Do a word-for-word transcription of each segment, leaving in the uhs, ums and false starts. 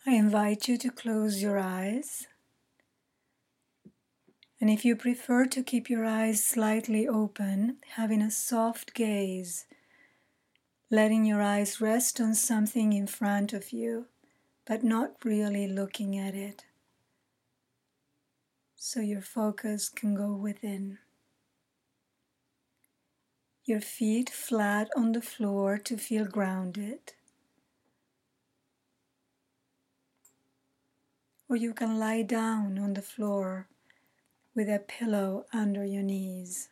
I invite you to close your eyes. And if you prefer to keep your eyes slightly open, having a soft gaze, letting your eyes rest on something in front of you, but not really looking at it, so your focus can go within. Your feet flat on the floor to feel grounded. Or you can lie down on the floor with a pillow under your knees.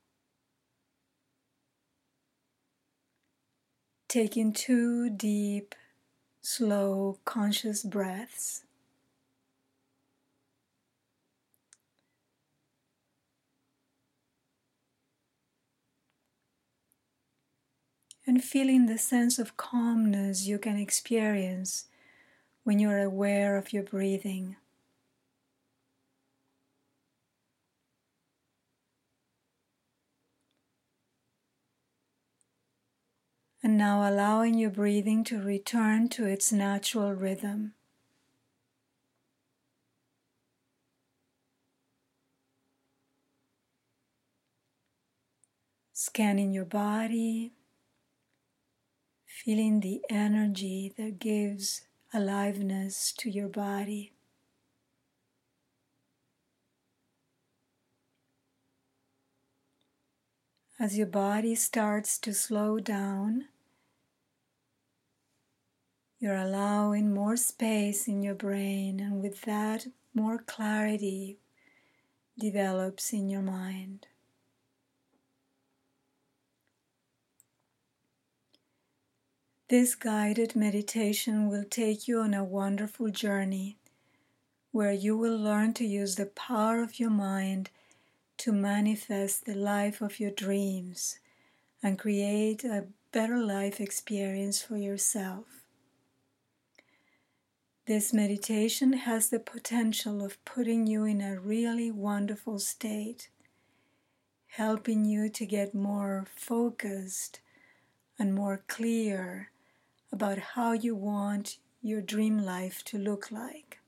Taking two deep, slow, conscious breaths. And feeling the sense of calmness you can experience when you're aware of your breathing. And now allowing your breathing to return to its natural rhythm. Scanning your body, feeling the energy that gives aliveness to your body. As your body starts to slow down, you're allowing more space in your brain, and with that, more clarity develops in your mind. This guided meditation will take you on a wonderful journey where you will learn to use the power of your mind to manifest the life of your dreams and create a better life experience for yourself. This meditation has the potential of putting you in a really wonderful state, helping you to get more focused and more clear about how you want your dream life to look like.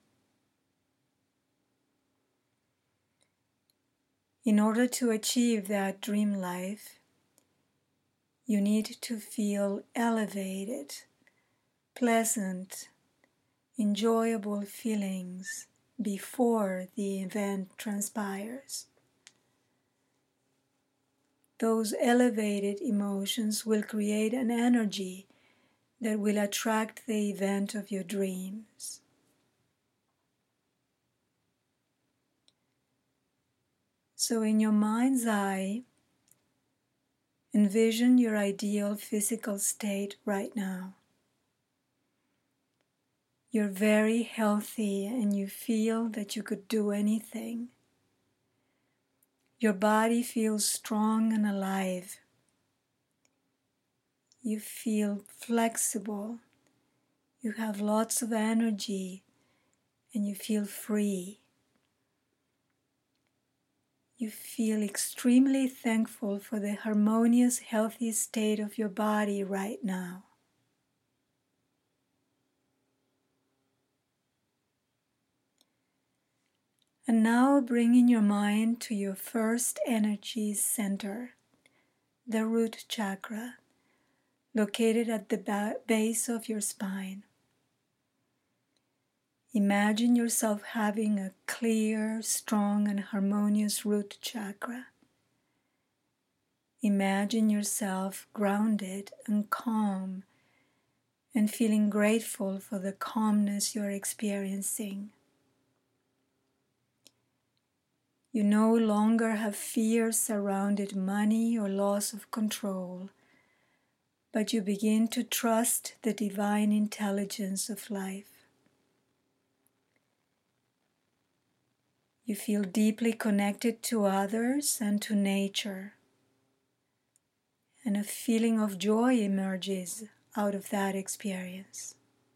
In order to achieve that dream life, you need to feel elevated, pleasant, enjoyable feelings before the event transpires. Those elevated emotions will create an energy that will attract the event of your dreams. So in your mind's eye, envision your ideal physical state right now. You're very healthy and you feel that you could do anything. Your body feels strong and alive. You feel flexible. You have lots of energy and you feel free. You feel extremely thankful for the harmonious, healthy state of your body right now. And now bringing your mind to your first energy center, the root chakra, located at the ba- base of your spine. Imagine yourself having a clear, strong, and harmonious root chakra. Imagine yourself grounded and calm and feeling grateful for the calmness you're experiencing. You no longer have fears surrounding money or loss of control, but you begin to trust the divine intelligence of life. You feel deeply connected to others and to nature, and a feeling of joy emerges out of that experience.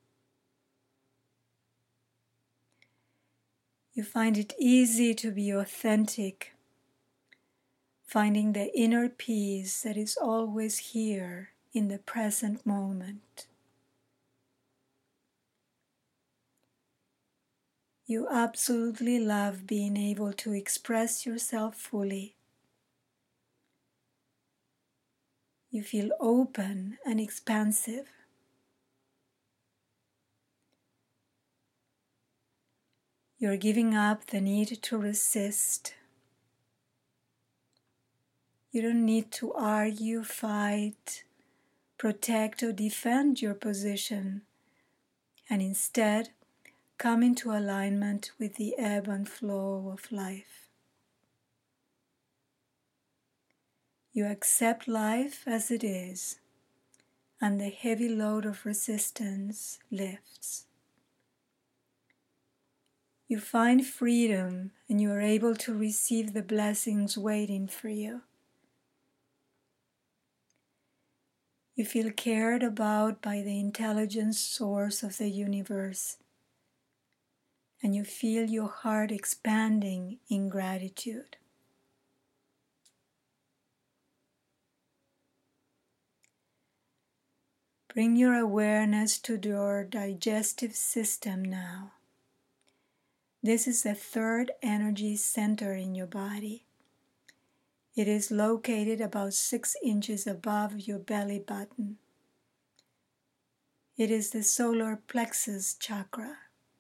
You find it easy to be authentic, finding the inner peace that is always here in the present moment. You absolutely love being able to express yourself fully. You feel open and expansive. You're giving up the need to resist. You don't need to argue, fight, protect, or defend your position, and instead come into alignment with the ebb and flow of life. You accept life as it is, and the heavy load of resistance lifts. You find freedom, and you are able to receive the blessings waiting for you. You feel cared about by the intelligent source of the universe, and you feel your heart expanding in gratitude. Bring your awareness to your digestive system now. This is the third energy center in your body. It is located about six inches above your belly button. It is the solar plexus chakra.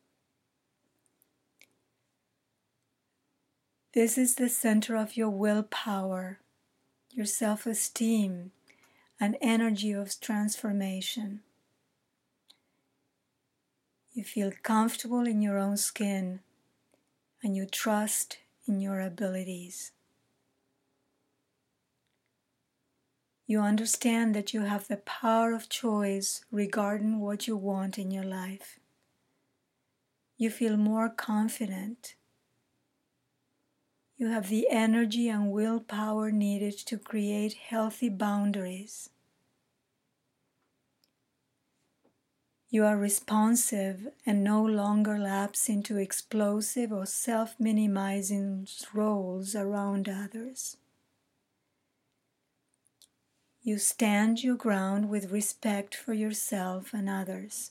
This is the center of your willpower, your self-esteem, and energy of transformation. You feel comfortable in your own skin, and you trust in your abilities. You understand that you have the power of choice regarding what you want in your life. You feel more confident. You have the energy and willpower needed to create healthy boundaries. You are responsive and no longer lapse into explosive or self-minimizing roles around others. You stand your ground with respect for yourself and others.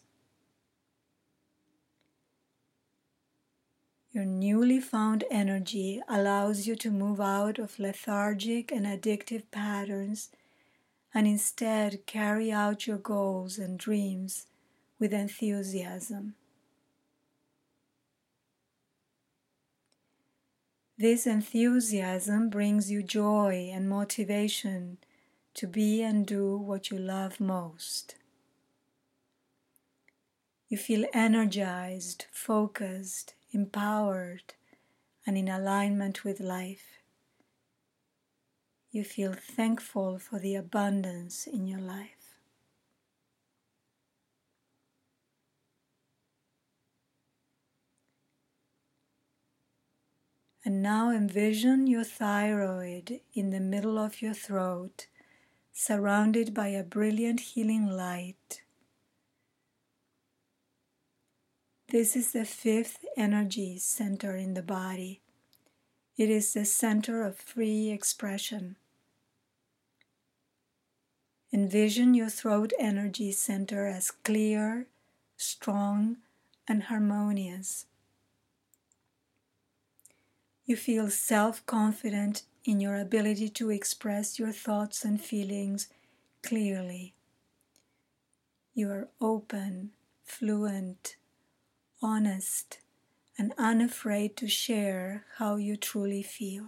Your newly found energy allows you to move out of lethargic and addictive patterns and instead carry out your goals and dreams with enthusiasm. This enthusiasm brings you joy and motivation to be and do what you love most. You feel energized, focused, empowered, and in alignment with life. You feel thankful for the abundance in your life. And now envision your thyroid in the middle of your throat, surrounded by a brilliant healing light. This is the fifth energy center in the body. It is the center of free expression. Envision your throat energy center as clear, strong, and harmonious. You feel self-confident in your ability to express your thoughts and feelings clearly. You are open, fluent, honest, and unafraid to share how you truly feel.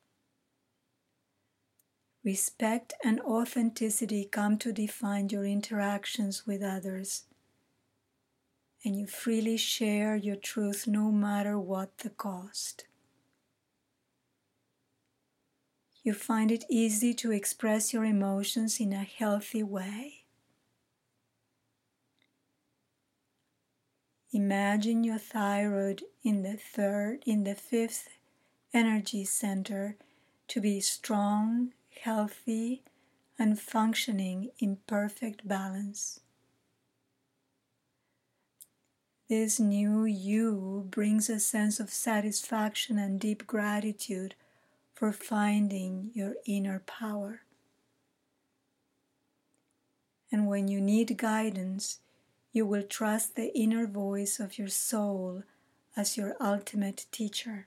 Respect and authenticity come to define your interactions with others, and you freely share your truth no matter what the cost. You find it easy to express your emotions in a healthy way. Imagine your thyroid in the third, in the fifth energy center to be strong, healthy, and functioning in perfect balance. This new you brings a sense of satisfaction and deep gratitude for finding your inner power. And when you need guidance, you will trust the inner voice of your soul as your ultimate teacher.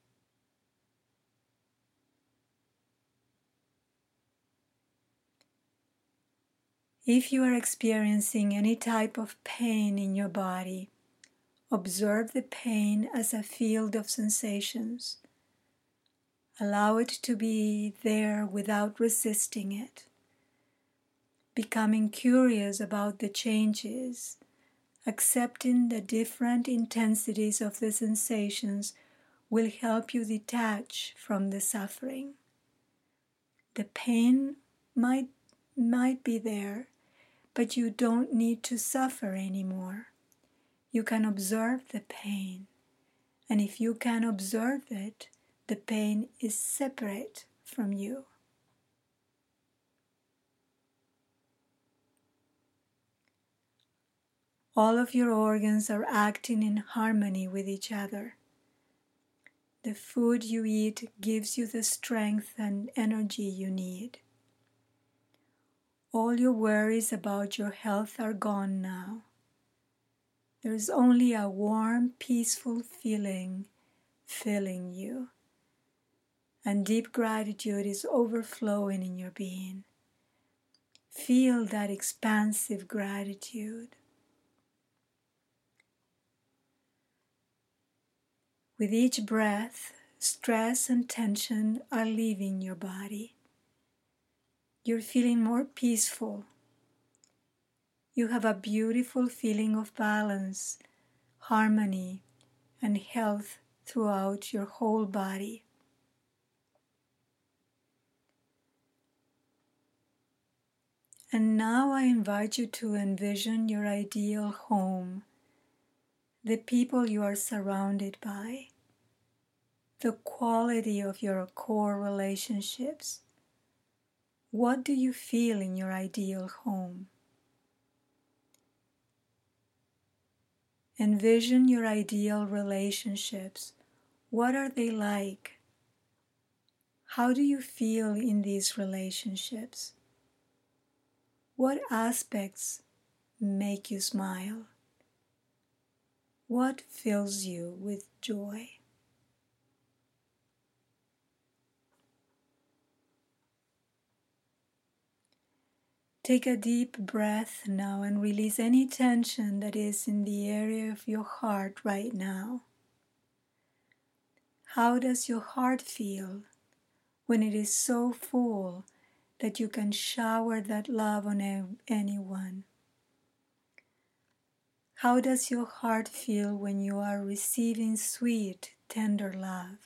If you are experiencing any type of pain in your body, observe the pain as a field of sensations. Allow it to be there without resisting it. Becoming curious about the changes, accepting the different intensities of the sensations will help you detach from the suffering. The pain might, might be there, but you don't need to suffer anymore. You can observe the pain, and if you can observe it, the pain is separate from you. All of your organs are acting in harmony with each other. The food you eat gives you the strength and energy you need. All your worries about your health are gone now. There is only a warm, peaceful feeling filling you, and deep gratitude is overflowing in your being. Feel that expansive gratitude. With each breath, stress and tension are leaving your body. You're feeling more peaceful. You have a beautiful feeling of balance, harmony, and health throughout your whole body. And now I invite you to envision your ideal home, the people you are surrounded by, the quality of your core relationships. What do you feel in your ideal home? Envision your ideal relationships. What are they like? How do you feel in these relationships? What aspects make you smile? What fills you with joy? Take a deep breath now and release any tension that is in the area of your heart right now. How does your heart feel when it is so full that you can shower that love on anyone? How does your heart feel when you are receiving sweet, tender love?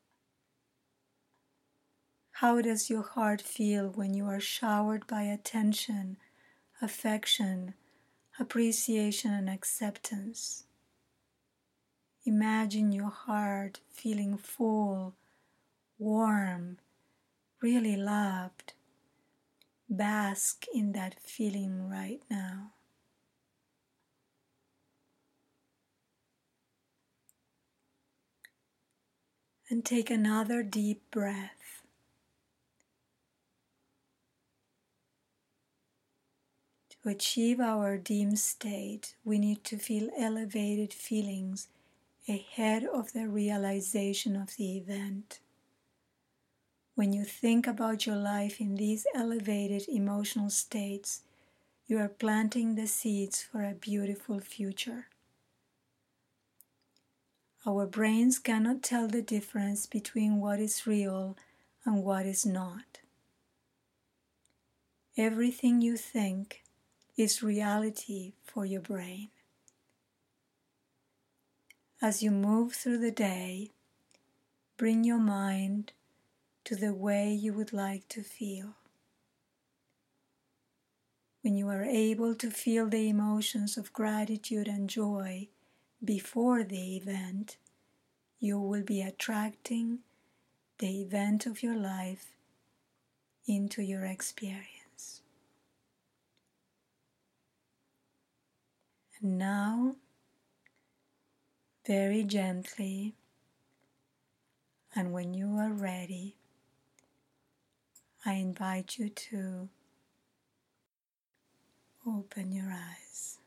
How does your heart feel when you are showered by attention, affection, appreciation, and acceptance? Imagine your heart feeling full, warm, really loved. Bask in that feeling right now. And take another deep breath. To achieve our dim state, we need to feel elevated feelings ahead of the realization of the event. When you think about your life in these elevated emotional states, you are planting the seeds for a beautiful future. Our brains cannot tell the difference between what is real and what is not. Everything you think is reality for your brain. As you move through the day, bring your mind to the way you would like to feel. When you are able to feel the emotions of gratitude and joy before the event, you will be attracting the event of your life into your experience. And now, very gently, and when you are ready, I invite you to open your eyes.